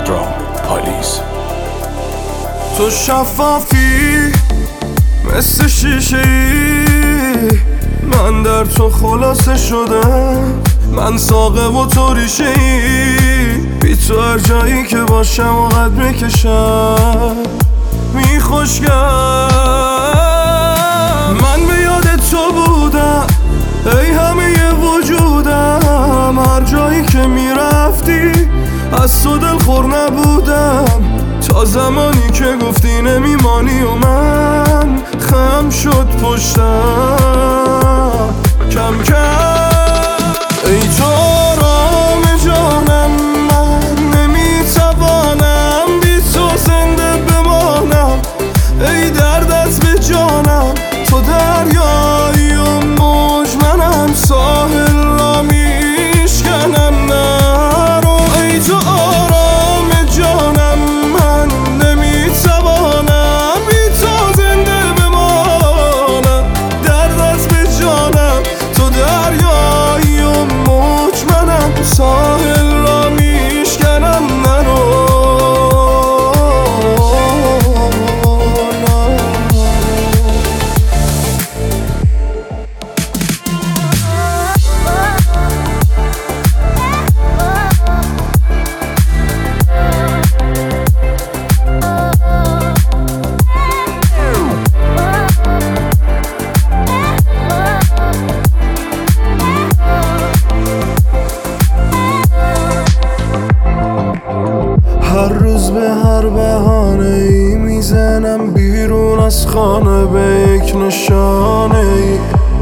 درام پالیز. تو شفافی مثل شیشه ای، من در تو خلاصه شدم. من ساقه و تو ریشه ای، بی تو هر جایی که باشم و قد میکشم میخوشگم. من به یاد تو بودم ای همه وجودم، هر جایی که میرفتی از تو دلخور نبودم، تا زمانی که گفتی نمیمانی و من خم شد پشتم کم کم. ای تو آرام جانم، من نمیتوانم بی تو زنده بمانم. ای درد از به جانم، تو دریایی و موج، منم ساحل را میشکنم نرو. ای تو آرام جانم، من نمیتوانم بی تو زنده بمانم. درد از به جانم، تو دریایی و موج، منم ساحل را میشکنم نرو. هر روز به هر بهانه ای میزنم بیرون از خانه به یک نشانه ای،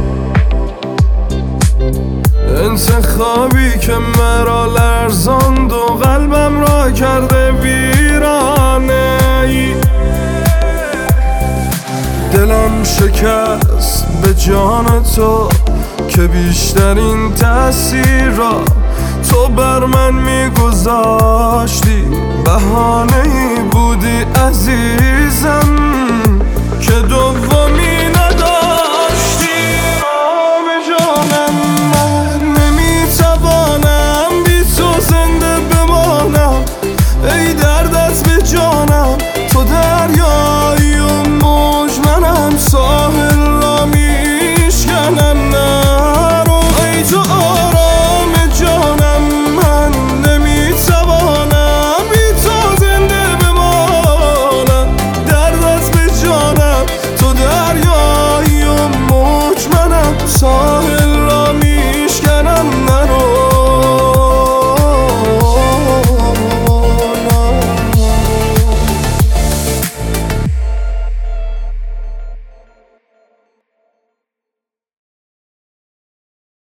انتخابی که مرا لرزاند و قلبم را کرده ویرانه ای. دلم شکست به جان تو که بیشترین تأثیر را تو بر من میگذاشتی. بهانه‌ای بودی عزیزم که دوم